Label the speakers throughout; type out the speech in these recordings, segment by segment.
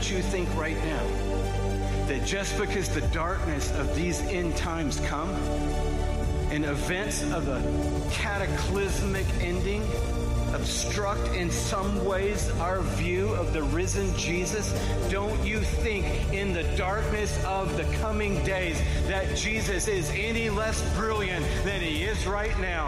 Speaker 1: don't you think right now that just because the darkness of these end times come and events of a cataclysmic ending obstruct in some ways our view of the risen Jesus, don't you think in the darkness of the coming days that Jesus is any less brilliant than he is right now?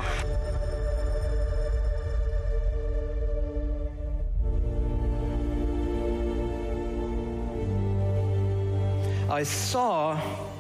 Speaker 1: I saw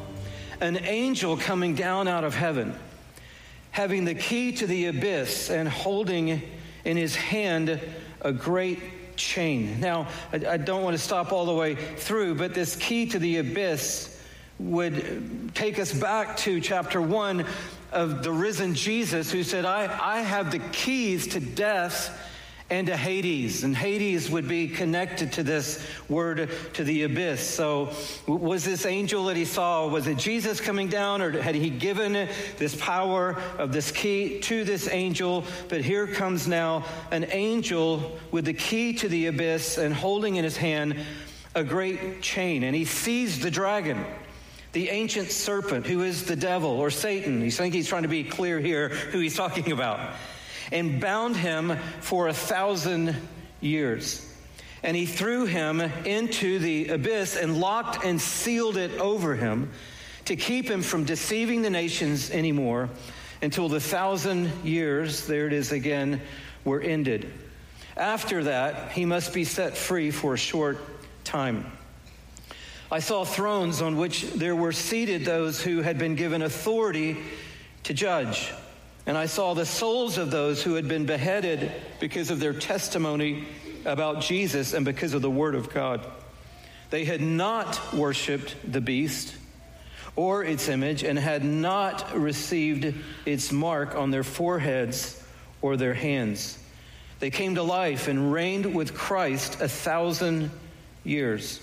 Speaker 1: an angel coming down out of heaven, having the key to the abyss and holding in his hand a great chain. Now, I don't want to stop all the way through, but this key to the abyss would take us back to chapter 1 of the risen Jesus, who said, I have the keys to death and to Hades. And Hades would be connected to this word, to the abyss. So was this angel that he saw, was it Jesus coming down, or had he given this power of this key to this angel? But here comes now an angel with the key to the abyss and holding in his hand a great chain. And he seized the dragon, the ancient serpent, who is the devil or Satan. I think he's trying to be clear here who he's talking about. And bound him for 1,000 years. And he threw him into the abyss and locked and sealed it over him to keep him from deceiving the nations anymore until the 1,000 years, there it is again, were ended. After that, he must be set free for a short time. I saw thrones on which there were seated those who had been given authority to judge. And I saw the souls of those who had been beheaded because of their testimony about Jesus and because of the word of God. They had not worshipped the beast or its image and had not received its mark on their foreheads or their hands. They came to life and reigned with Christ 1,000 years.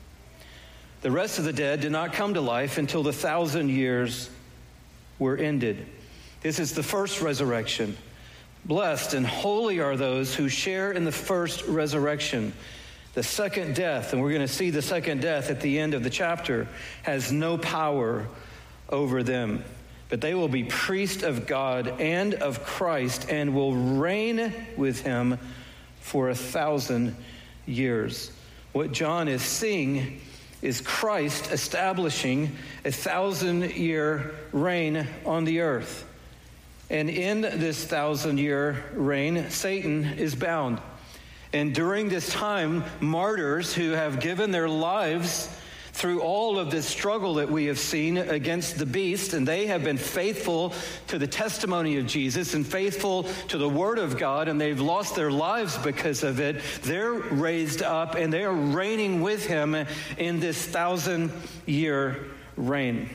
Speaker 1: The rest of the dead did not come to life until the 1,000 years were ended. This is the first resurrection. Blessed and holy are those who share in the first resurrection. The second death, and we're going to see the second death at the end of the chapter, has no power over them. But they will be priests of God and of Christ and will reign with him for 1,000 years. What John is seeing is Christ establishing a 1,000-year reign on the earth. And in this 1,000-year reign, Satan is bound. And during this time, martyrs who have given their lives through all of this struggle that we have seen against the beast, and they have been faithful to the testimony of Jesus and faithful to the word of God, and they've lost their lives because of it, they're raised up and they are reigning with him in this 1,000-year reign.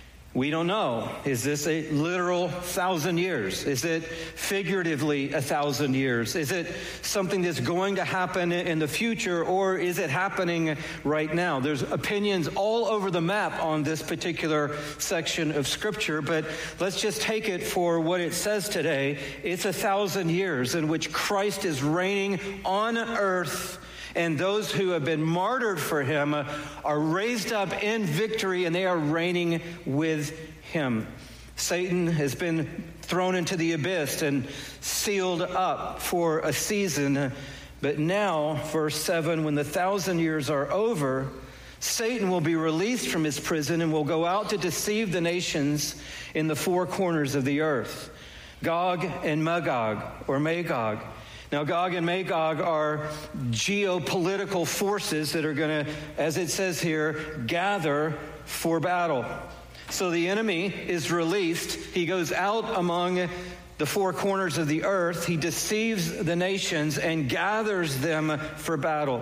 Speaker 1: We don't know. Is this a literal 1,000 years? Is it figuratively 1,000 years? Is it something that's going to happen in the future, or is it happening right now? There's opinions all over the map on this particular section of Scripture, but let's just take it for what it says today. It's 1,000 years in which Christ is reigning on earth, and those who have been martyred for him are raised up in victory, and they are reigning with him. Satan has been thrown into the abyss and sealed up for a season. But now, verse 7, when the 1,000 years are over, Satan will be released from his prison and will go out to deceive the nations in the four corners of the earth. Gog and Magog, or Magog. Now, Gog and Magog are geopolitical forces that are going to, as it says here, gather for battle. So the enemy is released. He goes out among the four corners of the earth. He deceives the nations and gathers them for battle.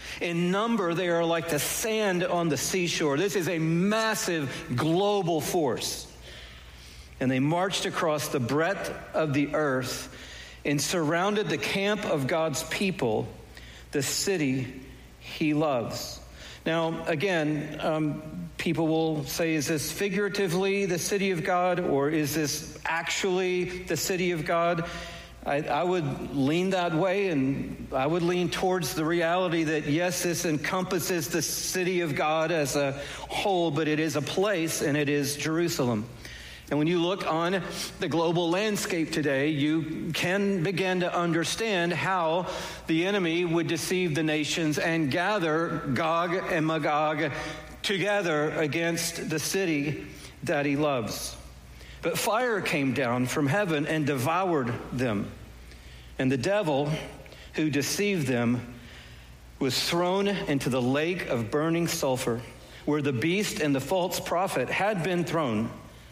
Speaker 1: In number, they are like the sand on the seashore. This is a massive global force. And they marched across the breadth of the earth and surrounded the camp of God's people, the city he loves. Now, again, people will say, is this figuratively the city of God, or is this actually the city of God? I would lean that way, and I would lean towards the reality that, yes, this encompasses the city of God as a whole, but it is a place, and it is Jerusalem. And when you look on the global landscape today, you can begin to understand how the enemy would deceive the nations and gather Gog and Magog together against the city that he loves. But fire came down from heaven and devoured them. And the devil who deceived them was thrown into the lake of burning sulfur, where the beast and the false prophet had been thrown.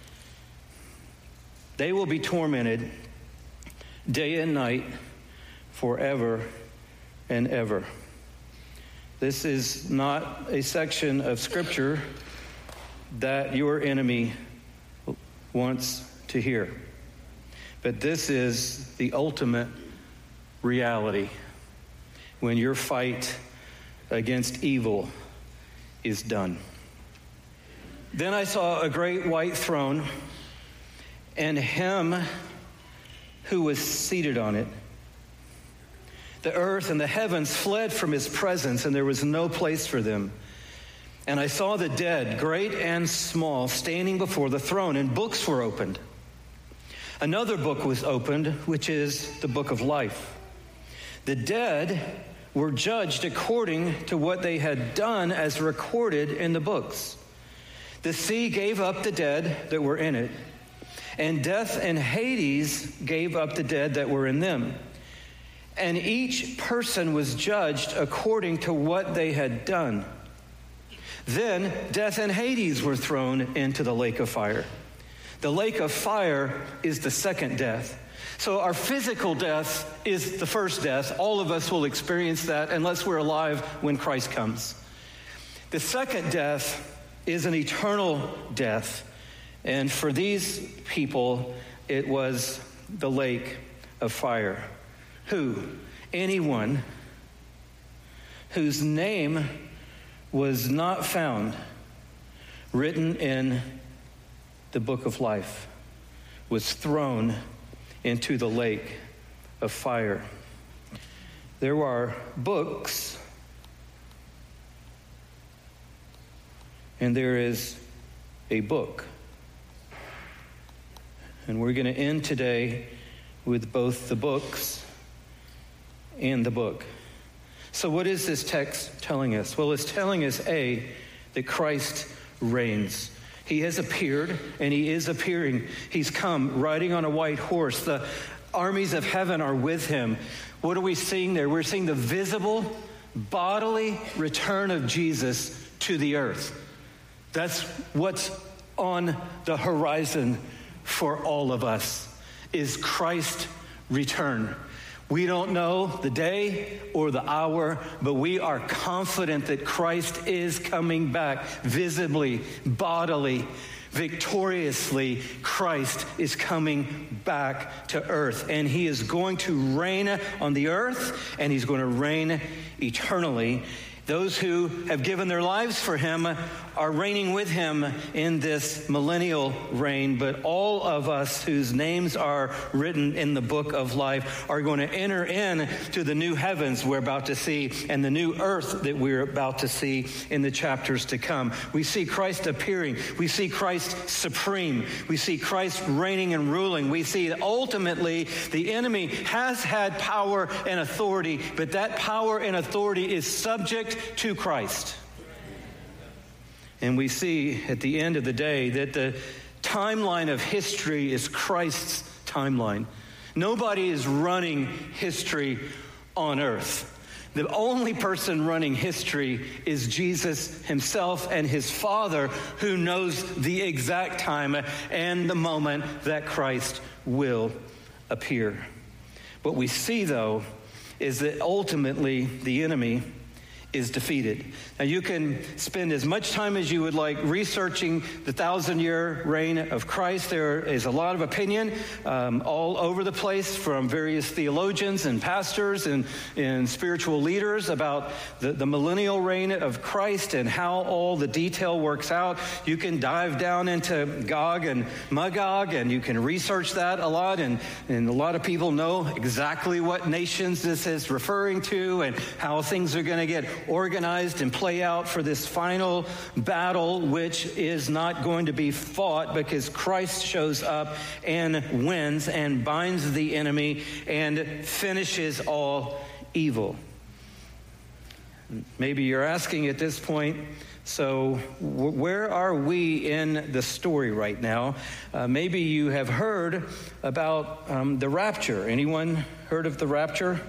Speaker 1: They will be tormented day and night forever and ever. This is not a section of Scripture that your enemy wants to hear. But this is the ultimate reality when your fight against evil is done. Then I saw a great white throne, and him who was seated on it. The earth and the heavens fled from his presence, and there was no place for them. And I saw the dead, great and small, standing before the throne, and books were opened. Another book was opened, which is the book of life. The dead were judged according to what they had done as recorded in the books. The sea gave up the dead that were in it, and death and Hades gave up the dead that were in them. And each person was judged according to what they had done. Then death and Hades were thrown into the lake of fire. The lake of fire is the second death. So our physical death is the first death. All of us will experience that unless we're alive when Christ comes. The second death is an eternal death. And for these people, it was the lake of fire. Who? Anyone whose name was not found written in the book of life was thrown into the lake of fire. There are books, and there is a book. And we're going to end today with both the books and the book. So what is this text telling us? Well, it's telling us, A, that Christ reigns. He has appeared, and he is appearing. He's come riding on a white horse. The armies of heaven are with him. What are we seeing there? We're seeing the visible, bodily return of Jesus to the earth. That's what's on the horizon for all of us, is Christ's return. We don't know the day or the hour, but we are confident that Christ is coming back visibly, bodily, victoriously. Christ is coming back to earth, and he is going to reign on the earth, and he's going to reign eternally. Those who have given their lives for him are reigning with him in this millennial reign, but all of us whose names are written in the book of life are going to enter into the new heavens we're about to see and the new earth that we're about to see in the chapters to come. We see Christ appearing. We see Christ supreme. We see Christ reigning and ruling. We see that ultimately the enemy has had power and authority, but that power and authority is subject to Christ. And we see at the end of the day that the timeline of history is Christ's timeline. Nobody is running history on earth. The only person running history is Jesus himself and his Father, who knows the exact time and the moment that Christ will appear. What we see, though, is that ultimately the enemy is defeated. Now, you can spend as much time as you would like researching the 1,000-year reign of Christ. There is a lot of opinion all over the place from various theologians and pastors and spiritual leaders about the millennial reign of Christ and how all the detail works out. You can dive down into Gog and Magog, and you can research that a lot, and a lot of people know exactly what nations this is referring to and how things are going to get organized and play out for this final battle, which is not going to be fought because Christ shows up and wins and binds the enemy and finishes all evil. Maybe you're asking at this point, so where are we in the story right now? Maybe you have heard about the rapture. Anyone heard of the rapture?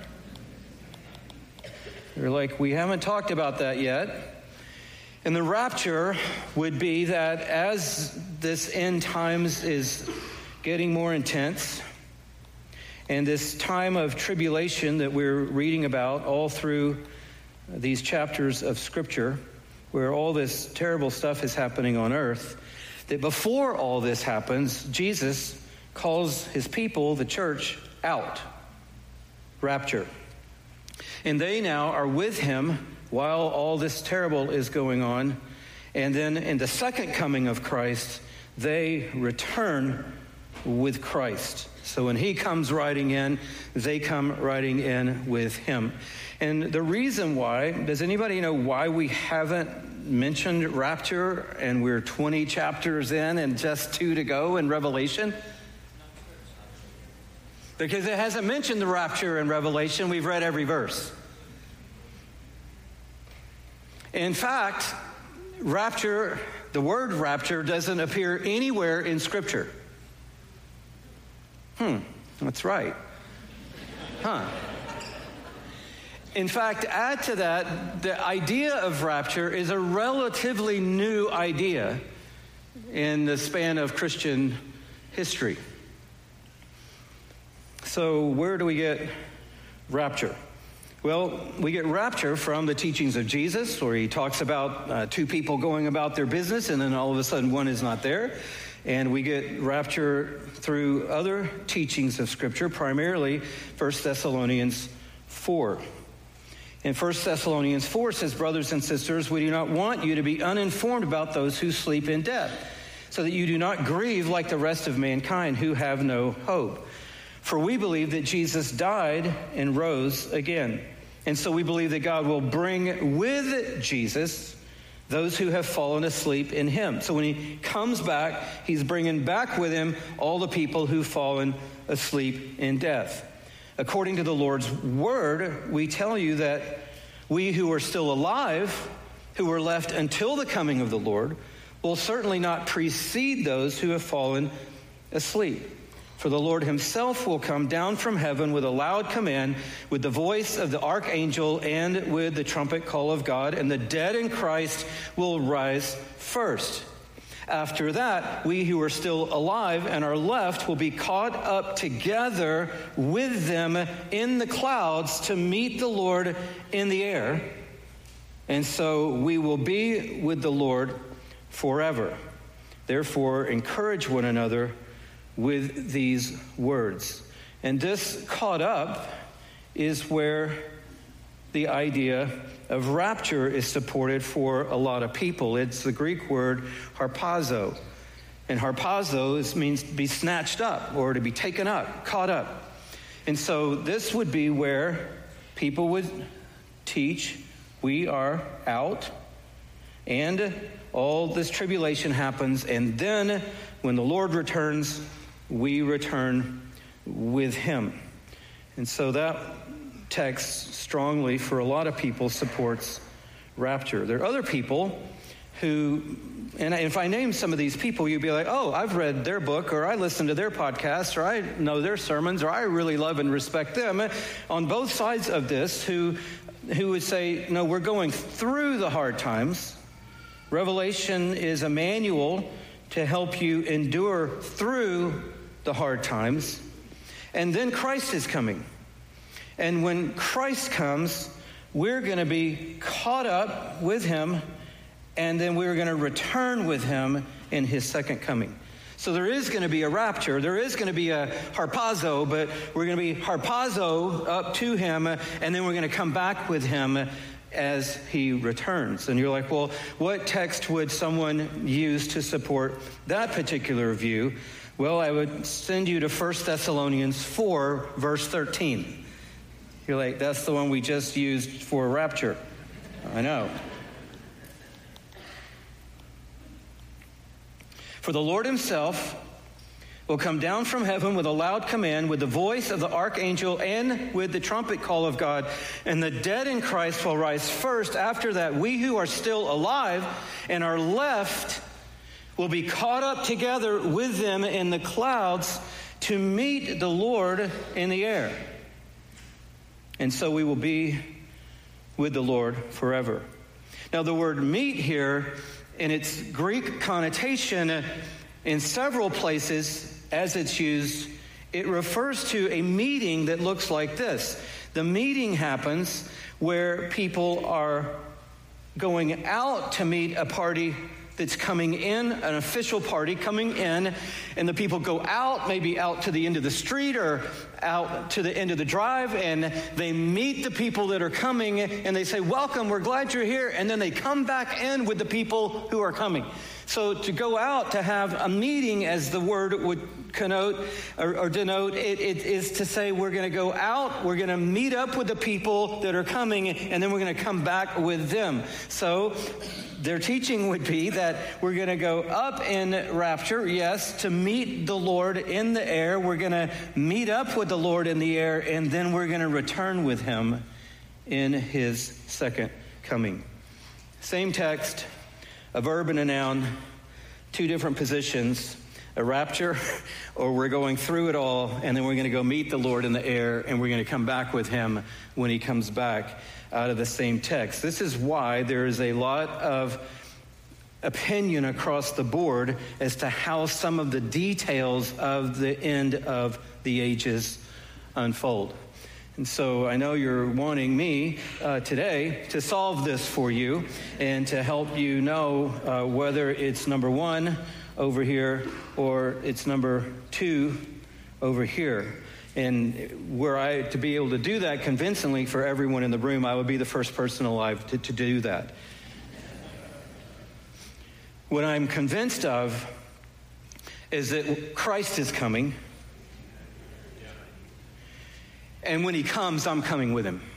Speaker 1: You're like, we haven't talked about that yet. And the rapture would be that as this end times is getting more intense, and this time of tribulation that we're reading about all through these chapters of Scripture, where all this terrible stuff is happening on earth, that before all this happens, Jesus calls his people, the church, out. Rapture. And they now are with him while all this terrible is going on. And then in the second coming of Christ, they return with Christ. So when he comes riding in, they come riding in with him. And the reason why, does anybody know why we haven't mentioned rapture and we're 20 chapters in and just 2 to go in Revelation? Because it hasn't mentioned the rapture in Revelation. We've read every verse. In fact, rapture, the word rapture doesn't appear anywhere in Scripture. That's right. In fact, add to that, the idea of rapture is a relatively new idea in the span of Christian history. So where do we get rapture? Well, we get rapture from the teachings of Jesus, where he talks about 2 people going about their business, and then all of a sudden one is not there. And we get rapture through other teachings of Scripture, primarily 1 Thessalonians 4. In 1 Thessalonians 4 says, brothers and sisters, we do not want you to be uninformed about those who sleep in death, so that you do not grieve like the rest of mankind who have no hope. For we believe that Jesus died and rose again. And so we believe that God will bring with Jesus those who have fallen asleep in him. So when he comes back, he's bringing back with him all the people who've fallen asleep in death. According to the Lord's word, we tell you that we who are still alive, who are left until the coming of the Lord, will certainly not precede those who have fallen asleep. For the Lord himself will come down from heaven with a loud command, with the voice of the archangel, and with the trumpet call of God, and the dead in Christ will rise first. After that, we who are still alive and are left will be caught up together with them in the clouds to meet the Lord in the air. And so we will be with the Lord forever. Therefore, encourage one another with these words. And this caught up is where the idea of rapture is supported for a lot of people. It's the Greek word harpazo. And harpazo means to be snatched up or to be taken up, caught up. And so this would be where people would teach, we are out, and all this tribulation happens, and then when the Lord returns, we return with him. And so that text strongly, for a lot of people, supports rapture. There are other people who, and if I name some of these people, you'd be like, oh, I've read their book, or I listened to their podcast, or I know their sermons, or I really love and respect them. On both sides of this, who would say, no, we're going through the hard times. Revelation is a manual to help you endure through the hard times. And then Christ is coming. And when Christ comes, we're going to be caught up with him, and then we're going to return with him in his second coming. So there is going to be a rapture. There is going to be a harpazo, but we're going to be harpazo up to him, and then we're going to come back with him as he returns. And you're like, well, what text would someone use to support that particular view? Well, I would send you to 1 Thessalonians 4, verse 13. You're like, that's the one we just used for rapture. I know. For the Lord himself will come down from heaven with a loud command, with the voice of the archangel, and with the trumpet call of God. And the dead in Christ will rise first. After that, we who are still alive and are left will be caught up together with them in the clouds to meet the Lord in the air. And so we will be with the Lord forever. Now, the word meet here, in its Greek connotation, in several places, as it's used, it refers to a meeting that looks like this. The meeting happens where people are going out to meet a party that's coming in, an official party coming in, and the people go out, maybe out to the end of the street or out to the end of the drive, and they meet the people that are coming, and they say, welcome, we're glad you're here, and then they come back in with the people who are coming. So to go out to have a meeting, as the word would connote or denote, it is to say we're going to go out, we're going to meet up with the people that are coming, and then we're going to come back with them. So their teaching would be that we're going to go up in rapture, yes, to meet the Lord in the air. We're going to meet up with the Lord in the air, and then we're going to return with him in his second coming. Same text, a verb and a noun, two different positions, a rapture, or we're going through it all, and then we're going to go meet the Lord in the air, and we're going to come back with him when he comes back, out of the same text. This is why there is a lot of opinion across the board as to how some of the details of the end of the ages unfold. And so I know you're wanting me today to solve this for you and to help you know whether it's number one over here or it's number two over here. And were I to be able to do that convincingly for everyone in the room, I would be the first person alive to do that. What I'm convinced of is that Christ is coming. And when he comes, I'm coming with him.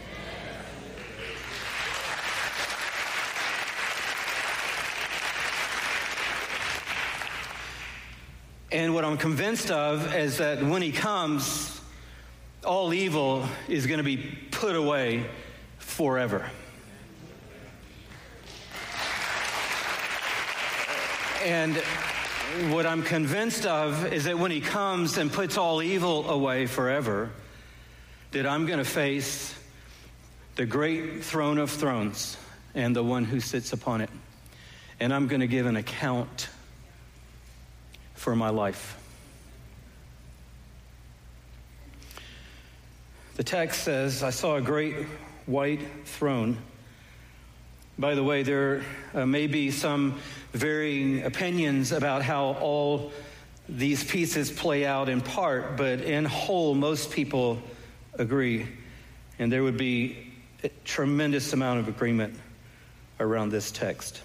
Speaker 1: And what I'm convinced of is that when he comes, all evil is going to be put away forever. And what I'm convinced of is that when he comes and puts all evil away forever, that I'm going to face the great throne of thrones and the one who sits upon it. And I'm going to give an account for my life. The text says, I saw a great white throne. By the way, there may be some varying opinions about how all these pieces play out in part, but in whole, most people agree. And there would be a tremendous amount of agreement around this text.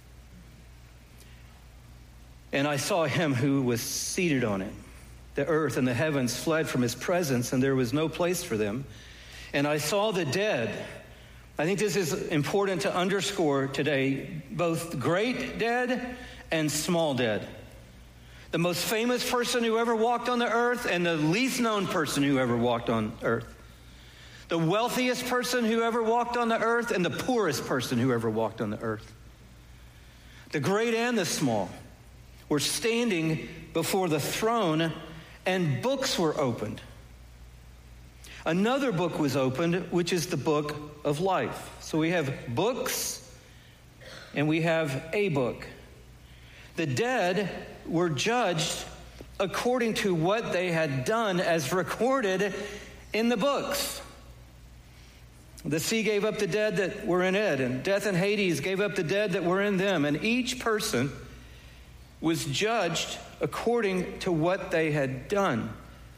Speaker 1: And I saw him who was seated on it. The earth and the heavens fled from his presence, and there was no place for them. And I saw the dead. I think this is important to underscore today, both great dead and small dead. The most famous person who ever walked on the earth and the least known person who ever walked on earth. The wealthiest person who ever walked on the earth and the poorest person who ever walked on the earth. The great and the small were standing before the throne, and books were opened. Another book was opened, which is the book of life. So we have books and we have a book. The dead were judged according to what they had done as recorded in the books. The sea gave up the dead that were in it, and death and Hades gave up the dead that were in them, and each person was judged according to what they had done.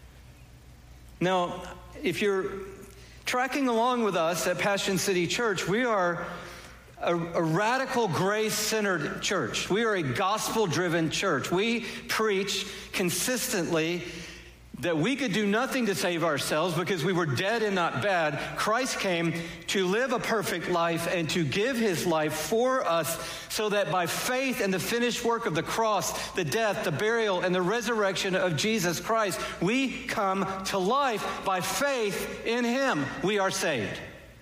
Speaker 1: Now, if you're tracking along with us at Passion City Church, we are a radical grace-centered church. We are a gospel-driven church. We preach consistently that we could do nothing to save ourselves because we were dead and not bad. Christ came to live a perfect life and to give his life for us so that by faith in the finished work of the cross, the death, the burial, and the resurrection of Jesus Christ, we come to life by faith in him. We are saved.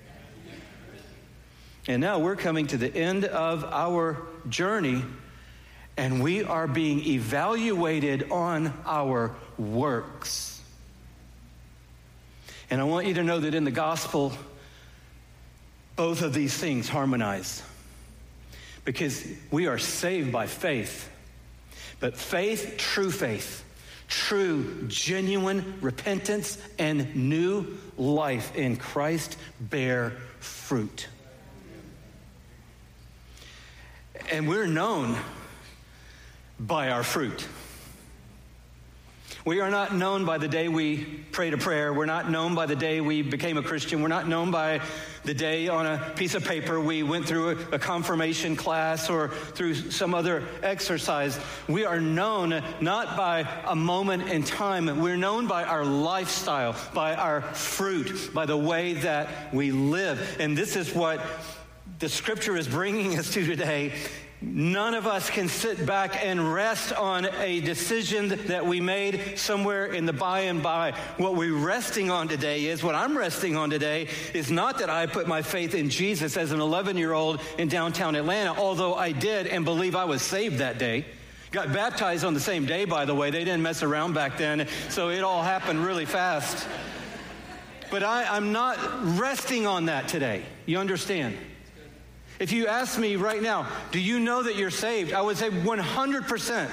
Speaker 1: And now we're coming to the end of our journey, and we are being evaluated on our works. And I want you to know that in the gospel, both of these things harmonize. Because we are saved by faith. But faith, true, genuine repentance and new life in Christ bear fruit. And we're known by our fruit. We are not known by the day we prayed a prayer. We're not known by the day we became a Christian. We're not known by the day on a piece of paper we went through a confirmation class or through some other exercise. We are known not by a moment in time. We're known by our lifestyle, by our fruit, by the way that we live. And this is what the scripture is bringing us to today. None of us can sit back and rest on a decision that we made somewhere in the by and by. What I'm resting on today is not that I put my faith in Jesus as an 11-year-old in downtown Atlanta, although I did and believe I was saved that day. Got baptized on the same day, by the way. They didn't mess around back then, so it all happened really fast. But I'm not resting on that today. You understand? If you ask me right now, do you know that you're saved? I would say 100%.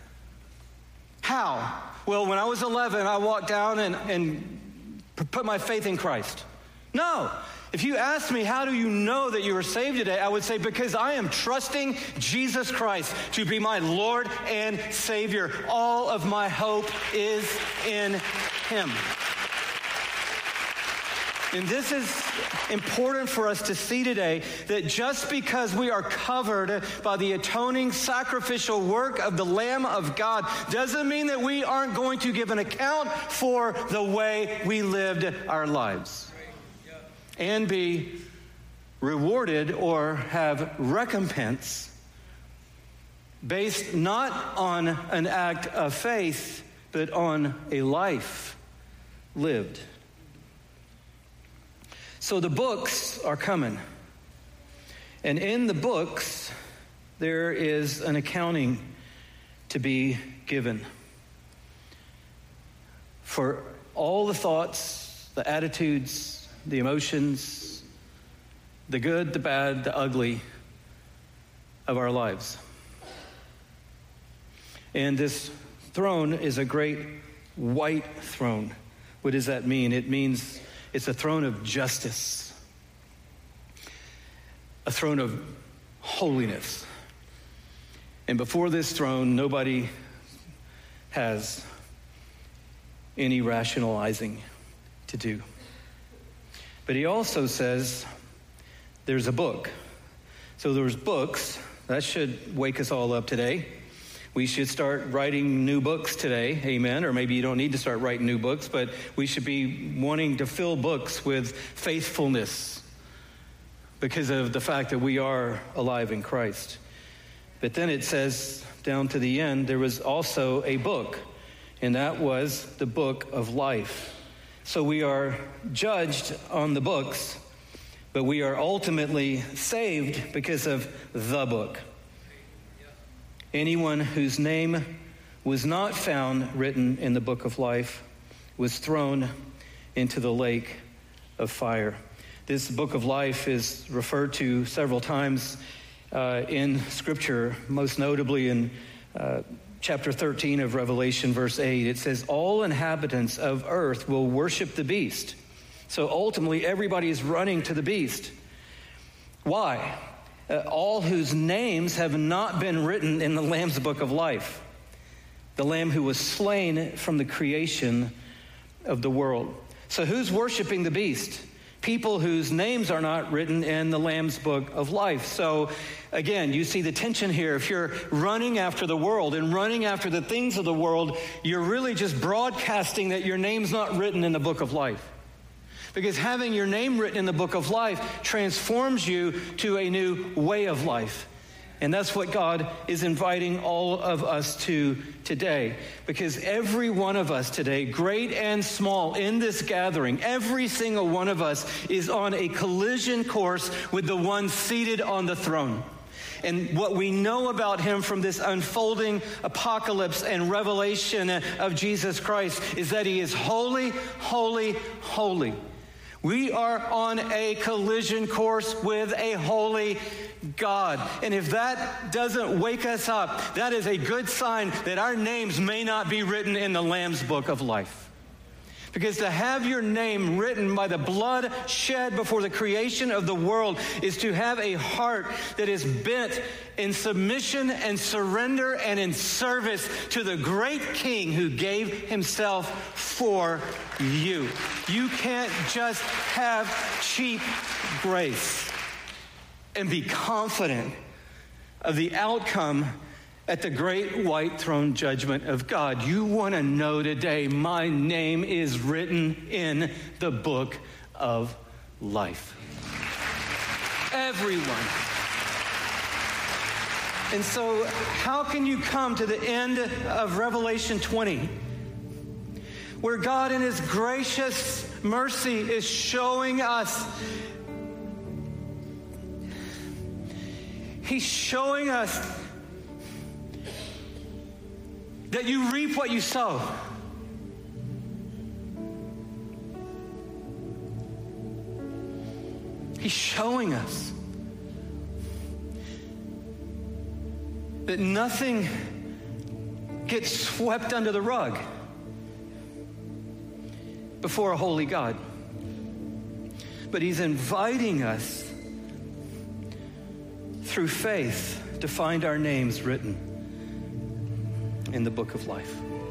Speaker 1: How? Well, when I was 11, I walked down and put my faith in Christ. No. If you ask me, how do you know that you are saved today? I would say, because I am trusting Jesus Christ to be my Lord and Savior. All of my hope is in him. And this is important for us to see today, that just because we are covered by the atoning sacrificial work of the Lamb of God doesn't mean that we aren't going to give an account for the way we lived our lives and be rewarded or have recompense based not on an act of faith, but on a life lived. So the books are coming. And in the books, there is an accounting to be given for all the thoughts, the attitudes, the emotions, the good, the bad, the ugly of our lives. And this throne is a great white throne. What does that mean? It means it's a throne of justice, a throne of holiness. And before this throne, nobody has any rationalizing to do. But he also says there's a book. So there's books. That should wake us all up today. We should start writing new books today, amen, or maybe you don't need to start writing new books, but we should be wanting to fill books with faithfulness because of the fact that we are alive in Christ. But then it says down to the end, there was also a book, and that was the book of life. So we are judged on the books, but we are ultimately saved because of the book. Anyone whose name was not found written in the book of life was thrown into the lake of fire. This book of life is referred to several times in Scripture, most notably in chapter 13 of Revelation, verse 8. It says, all inhabitants of earth will worship the beast. So ultimately, everybody is running to the beast. Why? All whose names have not been written in the Lamb's book of life. The Lamb who was slain from the creation of the world. So who's worshiping the beast? People whose names are not written in the Lamb's book of life. So again, you see the tension here. If you're running after the world and running after the things of the world, you're really just broadcasting that your name's not written in the book of life. Because having your name written in the book of life transforms you to a new way of life. And that's what God is inviting all of us to today. Because every one of us today, great and small, in this gathering, every single one of us is on a collision course with the one seated on the throne. And what we know about him from this unfolding apocalypse and revelation of Jesus Christ is that he is holy, holy, holy. We are on a collision course with a holy God. And if that doesn't wake us up, that is a good sign that our names may not be written in the Lamb's book of life. Because to have your name written by the blood shed before the creation of the world is to have a heart that is bent in submission and surrender and in service to the great King who gave himself for you. You can't just have cheap grace and be confident of the outcome at the great white throne judgment of God. You want to know today, my name is written in the book of life. Everyone. And so how can you come to the end of Revelation 20, where God in his gracious mercy is showing us, he's showing us that you reap what you sow. He's showing us that nothing gets swept under the rug before a holy God. But he's inviting us through faith to find our names written in the book of life.